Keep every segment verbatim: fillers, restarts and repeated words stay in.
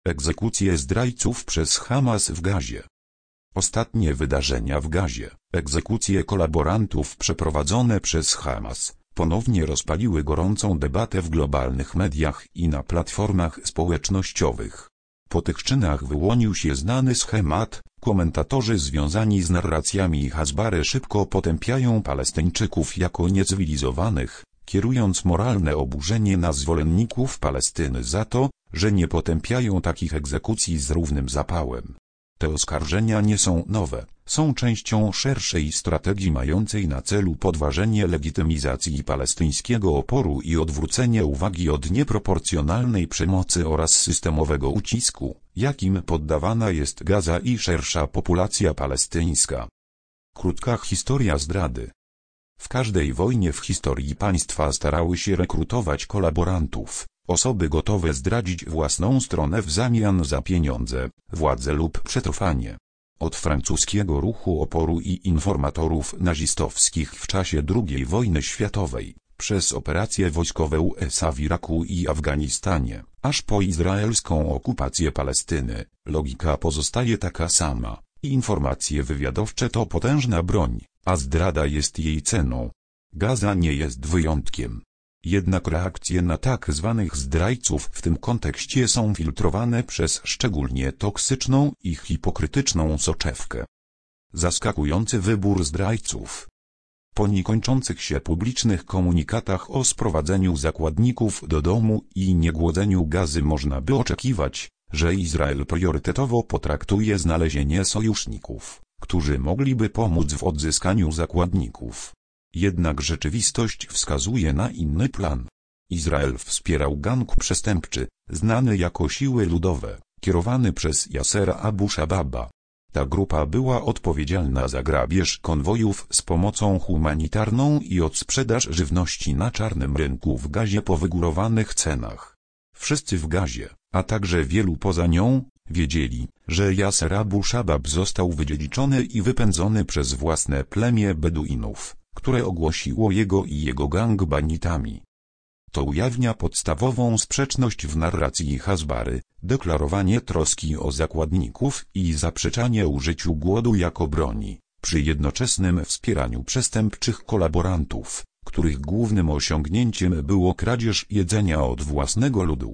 Egzekucje zdrajców przez Hamas w Gazie. Ostatnie wydarzenia w Gazie, egzekucje kolaborantów przeprowadzone przez Hamas, ponownie rozpaliły gorącą debatę w globalnych mediach i na platformach społecznościowych. Po tych czynach wyłonił się znany schemat. Komentatorzy związani z narracjami Hasbary szybko potępiają Palestyńczyków jako niecywilizowanych, kierując moralne oburzenie na zwolenników Palestyny za to, że nie potępiają takich egzekucji z równym zapałem. Te oskarżenia nie są nowe, są częścią szerszej strategii mającej na celu podważenie legitymizacji palestyńskiego oporu i odwrócenie uwagi od nieproporcjonalnej przemocy oraz systemowego ucisku, jakim poddawana jest Gaza i szersza populacja palestyńska. Krótka historia zdrady. W każdej wojnie w historii państwa starały się rekrutować kolaborantów, osoby gotowe zdradzić własną stronę w zamian za pieniądze, władzę lub przetrwanie. Od francuskiego ruchu oporu i informatorów nazistowskich w czasie drugiej wojny światowej, przez operacje wojskowe U S A w Iraku i Afganistanie, aż po izraelską okupację Palestyny, logika pozostaje taka sama. Informacje wywiadowcze to potężna broń, a zdrada jest jej ceną. Gaza nie jest wyjątkiem. Jednak reakcje na tak zwanych zdrajców w tym kontekście są filtrowane przez szczególnie toksyczną i hipokrytyczną soczewkę. Zaskakujący wybór zdrajców. Po niekończących się publicznych komunikatach o sprowadzeniu zakładników do domu i niegłodzeniu Gazy można by oczekiwać, że Izrael priorytetowo potraktuje znalezienie sojuszników, którzy mogliby pomóc w odzyskaniu zakładników. Jednak rzeczywistość wskazuje na inny plan. Izrael wspierał gang przestępczy, znany jako Siły Ludowe, kierowany przez Yassera Abu Shababa. Ta grupa była odpowiedzialna za grabież konwojów z pomocą humanitarną i odsprzedaż żywności na czarnym rynku w Gazie po wygórowanych cenach. Wszyscy w Gazie, a także wielu poza nią, wiedzieli, że Yasser Abu Shabab został wydziedziczony i wypędzony przez własne plemię Beduinów, które ogłosiło jego i jego gang banditami. To ujawnia podstawową sprzeczność w narracji Hasbary, deklarowanie troski o zakładników i zaprzeczanie użyciu głodu jako broni, przy jednoczesnym wspieraniu przestępczych kolaborantów, których głównym osiągnięciem było kradzież jedzenia od własnego ludu.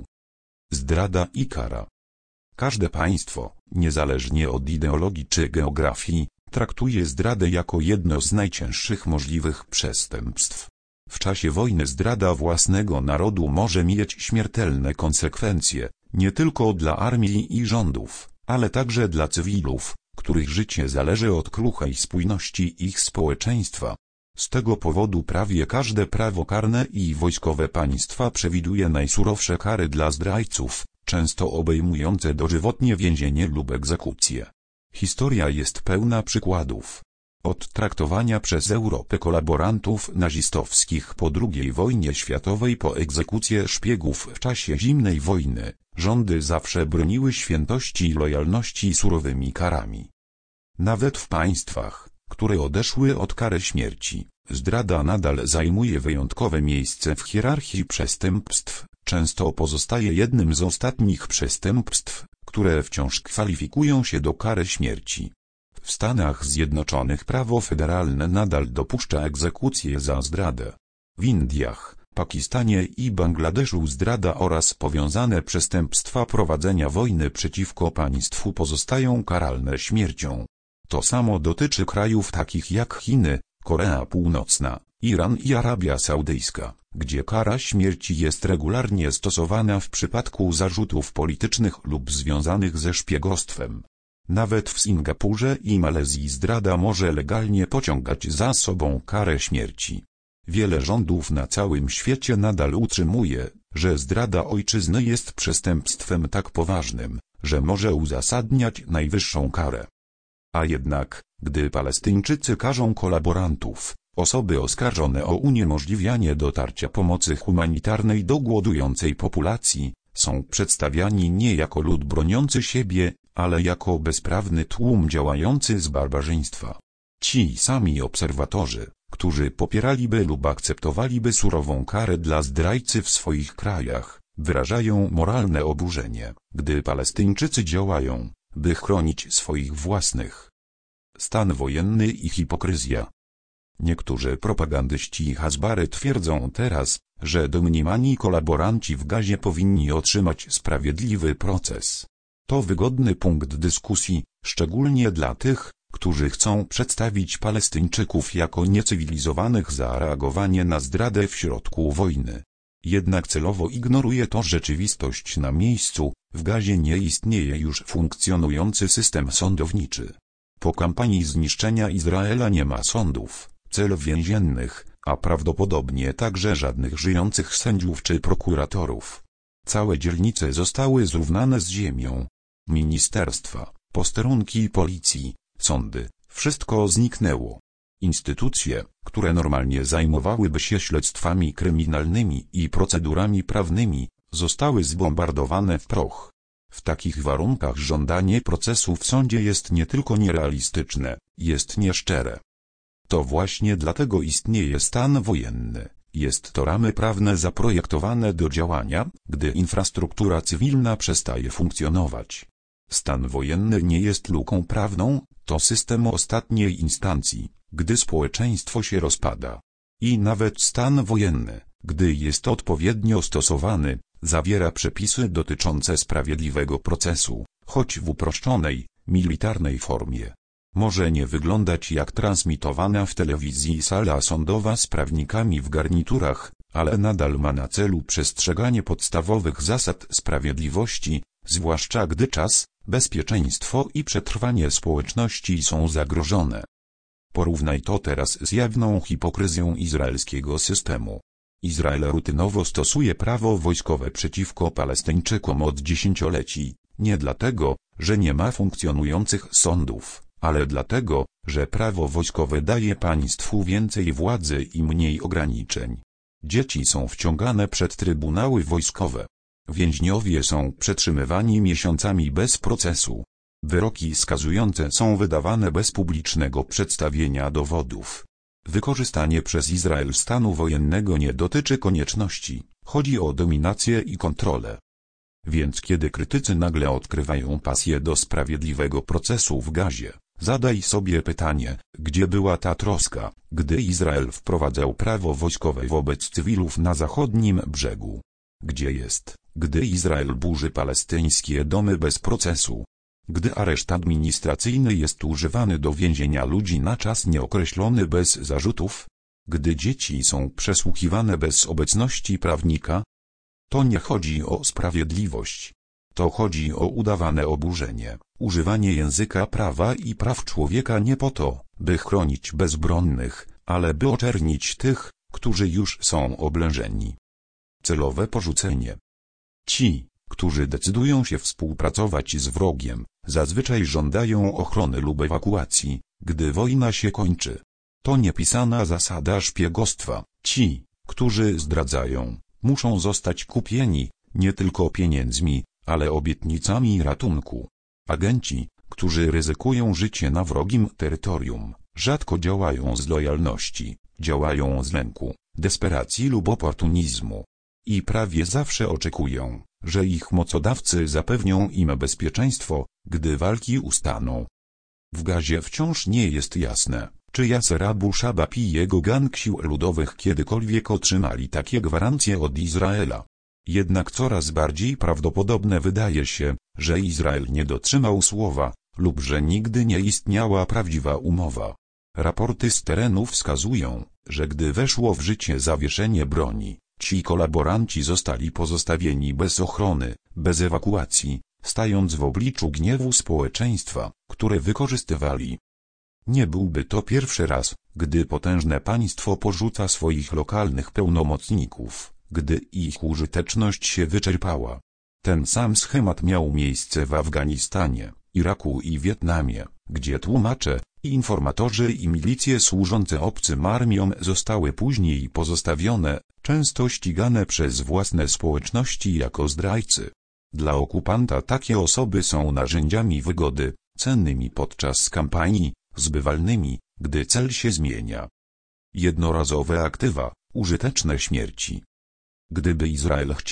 Zdrada i kara. Każde państwo, niezależnie od ideologii czy geografii, traktuje zdradę jako jedno z najcięższych możliwych przestępstw. W czasie wojny zdrada własnego narodu może mieć śmiertelne konsekwencje, nie tylko dla armii i rządów, ale także dla cywilów, których życie zależy od kruchej spójności ich społeczeństwa. Z tego powodu prawie każde prawo karne i wojskowe państwa przewiduje najsurowsze kary dla zdrajców, często obejmujące dożywotnie więzienie lub egzekucję. Historia jest pełna przykładów. Od traktowania przez Europę kolaborantów nazistowskich po drugiej wojnie światowej po egzekucję szpiegów w czasie zimnej wojny, rządy zawsze broniły świętości i lojalności surowymi karami. Nawet w państwach, które odeszły od kary śmierci, zdrada nadal zajmuje wyjątkowe miejsce w hierarchii przestępstw, często pozostaje jednym z ostatnich przestępstw, które wciąż kwalifikują się do kary śmierci. W Stanach Zjednoczonych prawo federalne nadal dopuszcza egzekucję za zdradę. W Indiach, Pakistanie i Bangladeszu zdrada oraz powiązane przestępstwa prowadzenia wojny przeciwko państwu pozostają karalne śmiercią. To samo dotyczy krajów takich jak Chiny, Korea Północna, Iran i Arabia Saudyjska, gdzie kara śmierci jest regularnie stosowana w przypadku zarzutów politycznych lub związanych ze szpiegostwem. Nawet w Singapurze i Malezji zdrada może legalnie pociągać za sobą karę śmierci. Wiele rządów na całym świecie nadal utrzymuje, że zdrada ojczyzny jest przestępstwem tak poważnym, że może uzasadniać najwyższą karę. A jednak, gdy Palestyńczycy karzą kolaborantów, osoby oskarżone o uniemożliwianie dotarcia pomocy humanitarnej do głodującej populacji, są przedstawiani nie jako lud broniący siebie, ale jako bezprawny tłum działający z barbarzyństwa. Ci sami obserwatorzy, którzy popieraliby lub akceptowaliby surową karę dla zdrajcy w swoich krajach, Wyrażają moralne oburzenie, gdy Palestyńczycy działają, by chronić swoich własnych. Stan wojenny i hipokryzja. Niektórzy propagandyści Hasbary twierdzą teraz, że domniemani kolaboranci w Gazie powinni otrzymać sprawiedliwy proces. To wygodny punkt dyskusji, szczególnie dla tych, którzy chcą przedstawić Palestyńczyków jako niecywilizowanych za reagowanie na zdradę w środku wojny. Jednak celowo ignoruje to rzeczywistość na miejscu. W Gazie nie istnieje już funkcjonujący system sądowniczy. Po kampanii zniszczenia Izraela nie ma sądów, cel więziennych, a prawdopodobnie także żadnych żyjących sędziów czy prokuratorów. Całe dzielnice zostały zrównane z ziemią. Ministerstwa, posterunki policji, sądy, wszystko zniknęło. Instytucje, które normalnie zajmowałyby się śledztwami kryminalnymi i procedurami prawnymi, zostały zbombardowane w proch. W takich warunkach żądanie procesu w sądzie jest nie tylko nierealistyczne, jest nieszczere. To właśnie dlatego istnieje stan wojenny. Jest to ramy prawne zaprojektowane do działania, gdy infrastruktura cywilna przestaje funkcjonować. Stan wojenny nie jest luką prawną, to system ostatniej instancji, gdy społeczeństwo się rozpada. I nawet stan wojenny, gdy jest odpowiednio stosowany, zawiera przepisy dotyczące sprawiedliwego procesu, choć w uproszczonej, militarnej formie. Może nie wyglądać jak transmitowana w telewizji sala sądowa z prawnikami w garniturach, ale nadal ma na celu przestrzeganie podstawowych zasad sprawiedliwości, zwłaszcza gdy czas, bezpieczeństwo i przetrwanie społeczności są zagrożone. Porównaj to teraz z jawną hipokryzją izraelskiego systemu. Izrael rutynowo stosuje prawo wojskowe przeciwko Palestyńczykom od dziesięcioleci, nie dlatego, że nie ma funkcjonujących sądów, ale dlatego, że prawo wojskowe daje państwu więcej władzy i mniej ograniczeń. Dzieci są wciągane przed trybunały wojskowe. Więźniowie są przetrzymywani miesiącami bez procesu. Wyroki skazujące są wydawane bez publicznego przedstawienia dowodów. Wykorzystanie przez Izrael stanu wojennego nie dotyczy konieczności, chodzi o dominację i kontrolę. Więc kiedy krytycy nagle odkrywają pasję do sprawiedliwego procesu w Gazie, zadaj sobie pytanie, gdzie była ta troska, gdy Izrael wprowadzał prawo wojskowe wobec cywilów na zachodnim brzegu? Gdzie jest, gdy Izrael burzy palestyńskie domy bez procesu? Gdy areszt administracyjny jest używany do więzienia ludzi na czas nieokreślony bez zarzutów? Gdy dzieci są przesłuchiwane bez obecności prawnika? To nie chodzi o sprawiedliwość. To chodzi o udawane oburzenie, używanie języka prawa i praw człowieka nie po to, by chronić bezbronnych, ale by oczernić tych, którzy już są oblężeni. Celowe porzucenie. Ci, którzy decydują się współpracować z wrogiem, zazwyczaj żądają ochrony lub ewakuacji, gdy wojna się kończy. To niepisana zasada szpiegostwa. Ci, którzy zdradzają, muszą zostać kupieni, nie tylko pieniędzmi, ale obietnicami ratunku. Agenci, którzy ryzykują życie na wrogim terytorium, rzadko działają z lojalności, działają z lęku, desperacji lub oportunizmu. I prawie zawsze oczekują, że ich mocodawcy zapewnią im bezpieczeństwo, gdy walki ustaną. W Gazie wciąż nie jest jasne, czy Yasser Abu Shabab i jego gang sił ludowych kiedykolwiek otrzymali takie gwarancje od Izraela. Jednak coraz bardziej prawdopodobne wydaje się, że Izrael nie dotrzymał słowa, lub że nigdy nie istniała prawdziwa umowa. Raporty z terenu wskazują, że gdy weszło w życie zawieszenie broni, ci kolaboranci zostali pozostawieni bez ochrony, bez ewakuacji, stając w obliczu gniewu społeczeństwa, które wykorzystywali. Nie byłby to pierwszy raz, gdy potężne państwo porzuca swoich lokalnych pełnomocników, gdy ich użyteczność się wyczerpała. Ten sam schemat miał miejsce w Afganistanie, Iraku i Wietnamie, gdzie tłumacze, informatorzy i milicje służące obcym armiom zostały później pozostawione, często ścigane przez własne społeczności jako zdrajcy. Dla okupanta takie osoby są narzędziami wygody, cennymi podczas kampanii, zbywalnymi, gdy cel się zmienia. Jednorazowe aktywa, użyteczne śmierci. Gdyby Izrael chciał,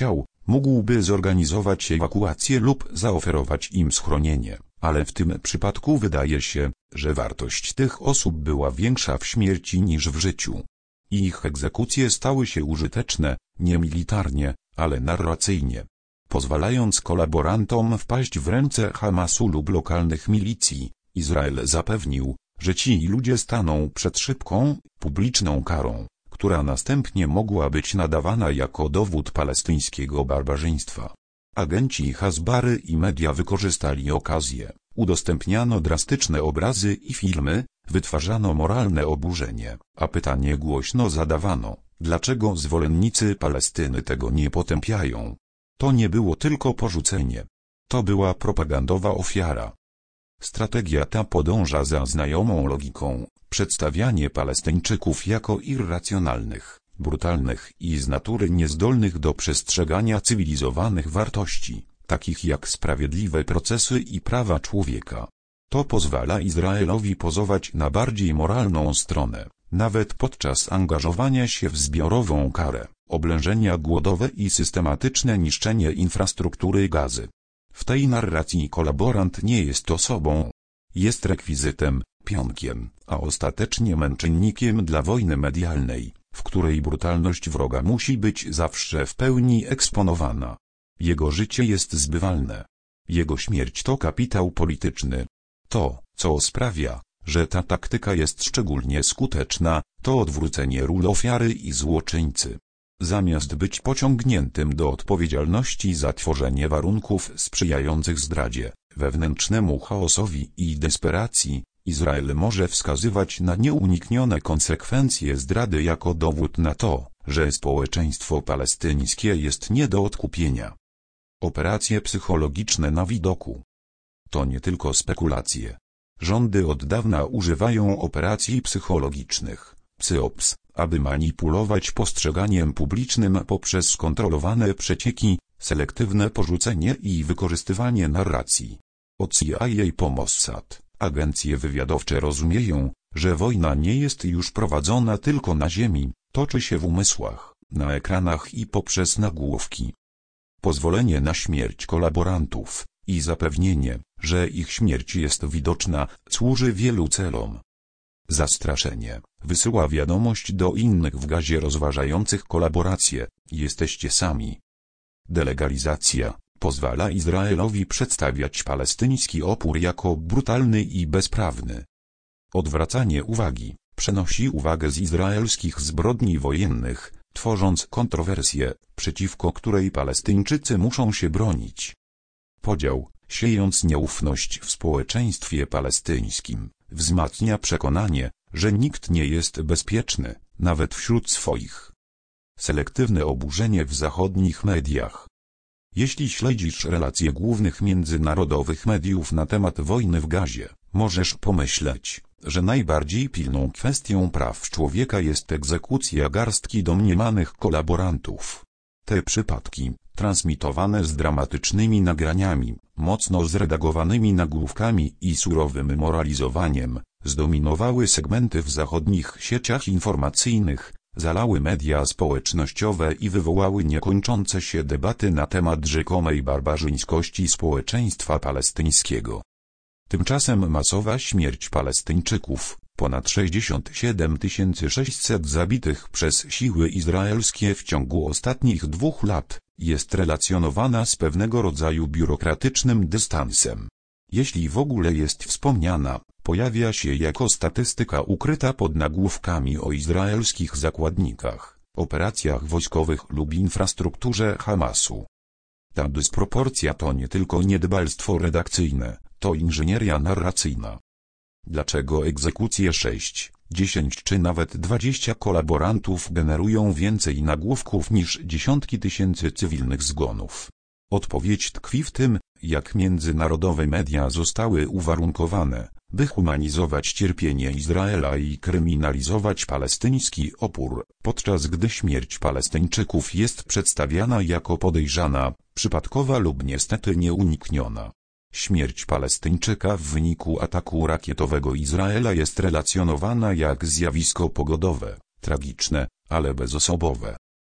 mógłby zorganizować ewakuację lub zaoferować im schronienie, ale w tym przypadku wydaje się, że wartość tych osób była większa w śmierci niż w życiu. Ich egzekucje stały się użyteczne, nie militarnie, ale narracyjnie, pozwalając kolaborantom wpaść w ręce Hamasu lub lokalnych milicji. Izrael zapewnił, że ci ludzie staną przed szybką, publiczną karą, która następnie mogła być nadawana jako dowód palestyńskiego barbarzyństwa. Agenci Hasbary i media wykorzystali okazję, udostępniano drastyczne obrazy i filmy, wytwarzano moralne oburzenie, a pytanie głośno zadawano, dlaczego zwolennicy Palestyny tego nie potępiają. To nie było tylko porzucenie. To była propagandowa ofiara. Strategia ta podąża za znajomą logiką, przedstawianie Palestyńczyków jako irracjonalnych, brutalnych i z natury niezdolnych do przestrzegania cywilizowanych wartości, takich jak sprawiedliwe procesy i prawa człowieka. To pozwala Izraelowi pozować na bardziej moralną stronę, nawet podczas angażowania się w zbiorową karę, oblężenia głodowe i systematyczne niszczenie infrastruktury Gazy. W tej narracji kolaborant nie jest osobą. Jest rekwizytem, pionkiem, a ostatecznie męczennikiem dla wojny medialnej, w której brutalność wroga musi być zawsze w pełni eksponowana. Jego życie jest zbywalne. Jego śmierć to kapitał polityczny. To, co sprawia, że ta taktyka jest szczególnie skuteczna, to odwrócenie ról ofiary i złoczyńcy. Zamiast być pociągniętym do odpowiedzialności za tworzenie warunków sprzyjających zdradzie, wewnętrznemu chaosowi i desperacji, Izrael może wskazywać na nieuniknione konsekwencje zdrady jako dowód na to, że społeczeństwo palestyńskie jest nie do odkupienia. Operacje psychologiczne na widoku. To nie tylko spekulacje. Rządy od dawna używają operacji psychologicznych, psyops, aby manipulować postrzeganiem publicznym poprzez kontrolowane przecieki, selektywne porzucenie i wykorzystywanie narracji. Od C I A po Mossad, agencje wywiadowcze rozumieją, że wojna nie jest już prowadzona tylko na ziemi, toczy się w umysłach, na ekranach i poprzez nagłówki. Pozwolenie na śmierć kolaborantów i zapewnienie, że ich śmierć jest widoczna, służy wielu celom. Zastraszenie wysyła wiadomość do innych w Gazie rozważających kolaborację: jesteście sami. Delegalizacja pozwala Izraelowi przedstawiać palestyński opór jako brutalny i bezprawny. Odwracanie uwagi przenosi uwagę z izraelskich zbrodni wojennych, tworząc kontrowersję, przeciwko której Palestyńczycy muszą się bronić. Podział, siejąc nieufność w społeczeństwie palestyńskim, wzmacnia przekonanie, że nikt nie jest bezpieczny, nawet wśród swoich. Selektywne oburzenie w zachodnich mediach. Jeśli śledzisz relacje głównych międzynarodowych mediów na temat wojny w Gazie, możesz pomyśleć, że najbardziej pilną kwestią praw człowieka jest egzekucja garstki domniemanych kolaborantów. Te przypadki, transmitowane z dramatycznymi nagraniami, mocno zredagowanymi nagłówkami i surowym moralizowaniem, zdominowały segmenty w zachodnich sieciach informacyjnych, zalały media społecznościowe i wywołały niekończące się debaty na temat rzekomej barbarzyńskości społeczeństwa palestyńskiego. Tymczasem masowa śmierć Palestyńczyków, ponad sześćdziesiąt siedem tysięcy sześćset zabitych przez siły izraelskie w ciągu ostatnich dwóch lat, jest relacjonowana z pewnego rodzaju biurokratycznym dystansem. Jeśli w ogóle jest wspomniana, pojawia się jako statystyka ukryta pod nagłówkami o izraelskich zakładnikach, operacjach wojskowych lub infrastrukturze Hamasu. Ta dysproporcja to nie tylko niedbalstwo redakcyjne, to inżynieria narracyjna. Dlaczego egzekucje sześć, dziesięć czy nawet dwadzieścia kolaborantów generują więcej nagłówków niż dziesiątki tysięcy cywilnych zgonów? Odpowiedź tkwi w tym, jak międzynarodowe media zostały uwarunkowane, by humanizować cierpienie Izraela i kryminalizować palestyński opór, podczas gdy śmierć Palestyńczyków jest przedstawiana jako podejrzana, przypadkowa lub niestety nieunikniona. Śmierć Palestyńczyka w wyniku ataku rakietowego Izraela jest relacjonowana jak zjawisko pogodowe, tragiczne, ale bezosobowe.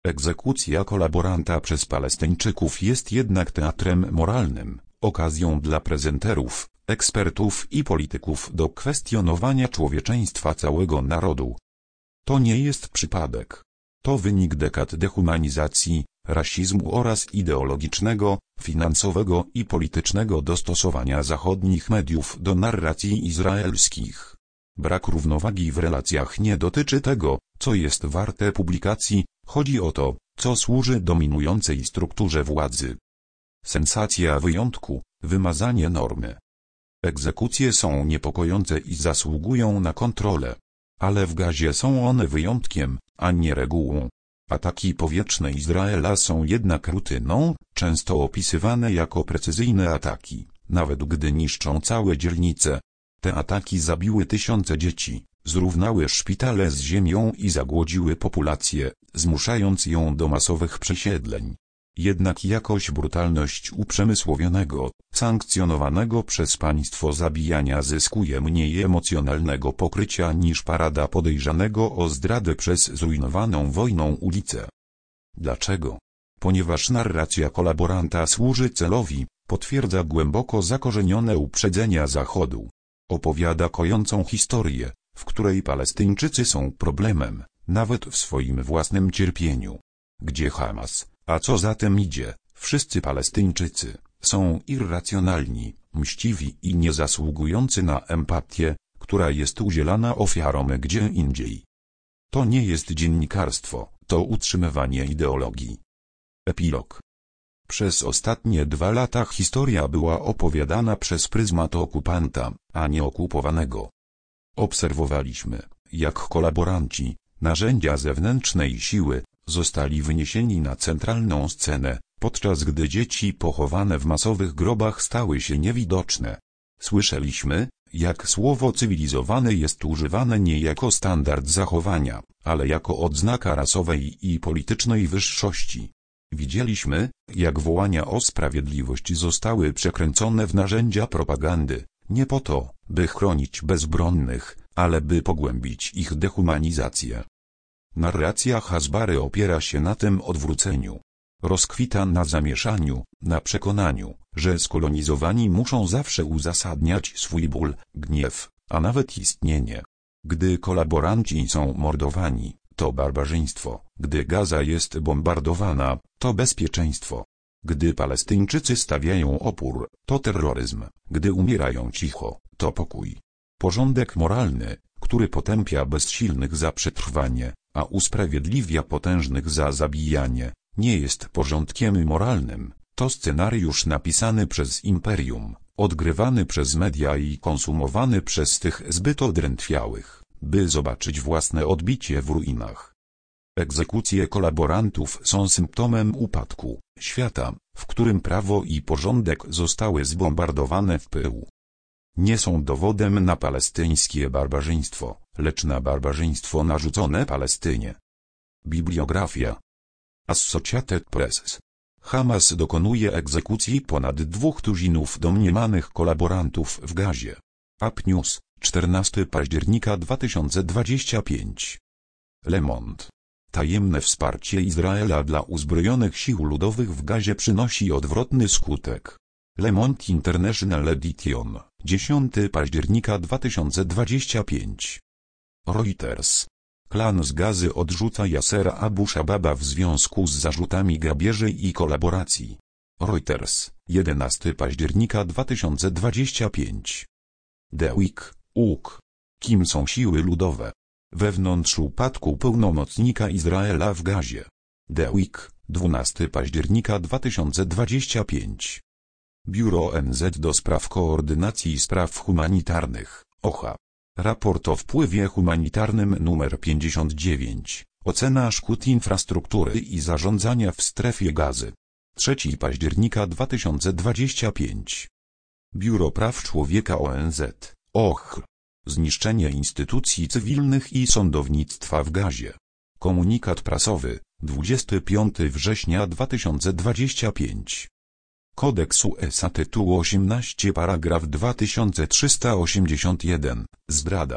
Egzekucja kolaboranta przez Palestyńczyków jest jednak teatrem moralnym, okazją dla prezenterów, ekspertów i polityków do kwestionowania człowieczeństwa całego narodu. To nie jest przypadek. To wynik dekad dehumanizacji, rasizmu oraz ideologicznego, finansowego i politycznego dostosowania zachodnich mediów do narracji izraelskich. Brak równowagi w relacjach nie dotyczy tego, co jest warte publikacji, chodzi o to, co służy dominującej strukturze władzy. Sensacja wyjątku, wymazanie normy. Egzekucje są niepokojące i zasługują na kontrolę. Ale w Gazie są one wyjątkiem, a nie regułą. Ataki powietrzne Izraela są jednak rutyną, często opisywane jako precyzyjne ataki, nawet gdy niszczą całe dzielnice. Te ataki zabiły tysiące dzieci, zrównały szpitale z ziemią i zagłodziły populację, zmuszając ją do masowych przesiedleń. Jednak jakoś brutalność uprzemysłowionego, sankcjonowanego przez państwo zabijania zyskuje mniej emocjonalnego pokrycia niż parada podejrzanego o zdradę przez zrujnowaną wojną ulicę. Dlaczego? Ponieważ narracja kolaboranta służy celowi, potwierdza głęboko zakorzenione uprzedzenia Zachodu. Opowiada kojącą historię, w której Palestyńczycy są problemem, nawet w swoim własnym cierpieniu. Gdzie Hamas, a co za tym idzie, wszyscy Palestyńczycy, są irracjonalni, mściwi i niezasługujący na empatię, która jest udzielana ofiarom gdzie indziej. To nie jest dziennikarstwo, to utrzymywanie ideologii. Epilog. Przez ostatnie dwa lata historia była opowiadana przez pryzmat okupanta, a nie okupowanego. Obserwowaliśmy, jak kolaboranci, narzędzia zewnętrznej siły, zostali wyniesieni na centralną scenę, podczas gdy dzieci pochowane w masowych grobach stały się niewidoczne. Słyszeliśmy, jak słowo cywilizowany jest używane nie jako standard zachowania, ale jako odznaka rasowej i politycznej wyższości. Widzieliśmy, jak wołania o sprawiedliwość zostały przekręcone w narzędzia propagandy, nie po to, by chronić bezbronnych, ale by pogłębić ich dehumanizację. Narracja Hasbary opiera się na tym odwróceniu. Rozkwita na zamieszaniu, na przekonaniu, że skolonizowani muszą zawsze uzasadniać swój ból, gniew, a nawet istnienie. Gdy kolaboranci są mordowani, to barbarzyństwo. Gdy Gaza jest bombardowana, to bezpieczeństwo. Gdy Palestyńczycy stawiają opór, to terroryzm. Gdy umierają cicho, to pokój. Porządek moralny, który potępia bezsilnych za przetrwanie, a usprawiedliwia potężnych za zabijanie, nie jest porządkiem moralnym. To scenariusz napisany przez imperium, odgrywany przez media i konsumowany przez tych zbyt odrętwiałych, by zobaczyć własne odbicie w ruinach. Egzekucje kolaborantów są symptomem upadku świata, w którym prawo i porządek zostały zbombardowane w pył. Nie są dowodem na palestyńskie barbarzyństwo, lecz na barbarzyństwo narzucone Palestynie. Bibliografia. Associated Press. Hamas dokonuje egzekucji ponad dwóch tuzinów domniemanych kolaborantów w Gazie. Up News, czternastego października dwa tysiące dwudziestego piątego. Le Monde. Tajemne wsparcie Izraela dla uzbrojonych sił ludowych w Gazie przynosi odwrotny skutek. Le Monde International Edition, dziesiątego października dwa tysiące dwudziestego piątego. Reuters. Klan z Gazy odrzuca Yasera Abu Shababa w związku z zarzutami grabieży i kolaboracji. Reuters, jedenastego października dwa tysiące dwudziestego piątego. The Week, U K. Kim są siły ludowe? Wewnątrz upadku pełnomocnika Izraela w Gazie. The Week, dwunastego października dwa tysiące dwudziestego piątego. Biuro O N Z do spraw koordynacji spraw humanitarnych, O H A. Raport o wpływie humanitarnym numer pięćdziesiąt dziewięć. Ocena szkód infrastruktury i zarządzania w strefie Gazy. trzeciego października dwa tysiące dwudziestego piątego. Biuro Praw Człowieka O N Z, O H R. Zniszczenie instytucji cywilnych i sądownictwa w Gazie. Komunikat prasowy, dwudziestego piątego września dwa tysiące dwudziestego piątego. Kodeks U S A tytuł osiemnaście paragraf dwa tysiące trzysta osiemdziesiąt jeden, zdrada.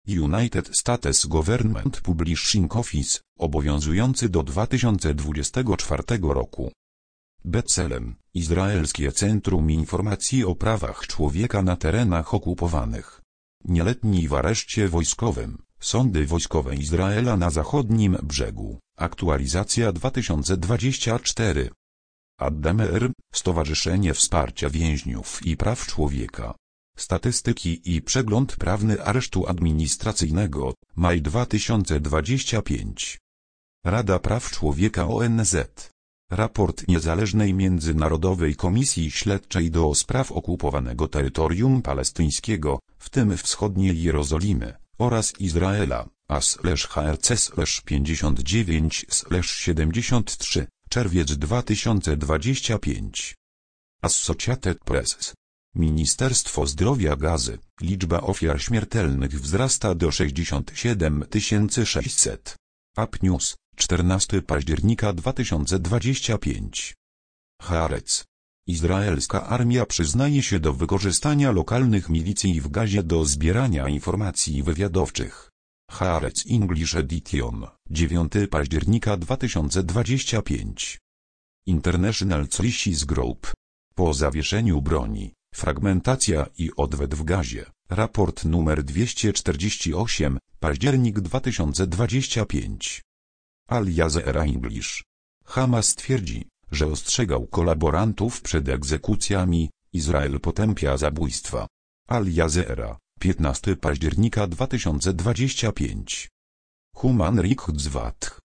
United States Government Publishing Office, obowiązujący do dwa tysiące dwudziestego czwartego roku. Betselem, Izraelskie Centrum Informacji o Prawach Człowieka na terenach okupowanych. Nieletni w areszcie wojskowym, sądy wojskowe Izraela na zachodnim brzegu, aktualizacja dwa tysiące dwudziesty czwarty. Addamer, Stowarzyszenie Wsparcia Więźniów i Praw Człowieka. Statystyki i przegląd prawny aresztu administracyjnego, maj dwa tysiące dwudziesty piąty. Rada Praw Człowieka O N Z. Raport Niezależnej Międzynarodowej Komisji Śledczej do spraw okupowanego terytorium palestyńskiego, w tym wschodniej Jerozolimy, oraz Izraela, A H R C pięćdziesiąt dziewięć siedemdziesiąt trzy, czerwiec dwa tysiące dwudziesty piąty. Associated Press. Ministerstwo Zdrowia Gazy, liczba ofiar śmiertelnych wzrasta do sześćdziesiąt siedem tysięcy sześćset. Up News, czternastego października dwa tysiące dwudziesty piąty. Haaretz. Izraelska armia przyznaje się do wykorzystania lokalnych milicji w Gazie do zbierania informacji wywiadowczych. Haaretz English Edition, dziewiątego października dwa tysiące dwudziesty piąty. International Crisis Group. Po zawieszeniu broni, fragmentacja i odwet w Gazie. Raport numer dwieście czterdzieści osiem, październik dwa tysiące dwudziesty piąty. Al Jazeera English. Hamas twierdzi, że ostrzegał kolaborantów przed egzekucjami, Izrael potępia zabójstwa. Al Jazeera, piętnastego października dwa tysiące dwudziesty piąty. Human Rights Watch.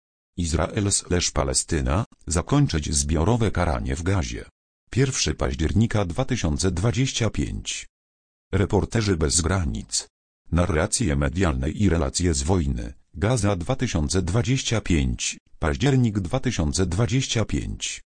Izrael/Palestyna, zakończyć zbiorowe karanie w Gazie. pierwszego października dwa tysiące dwudziesty piąty. Reporterzy bez granic. Narracje medialne i relacje z wojny, Gaza dwa tysiące dwudziesty piąty, październik dwa tysiące dwudziesty piąty.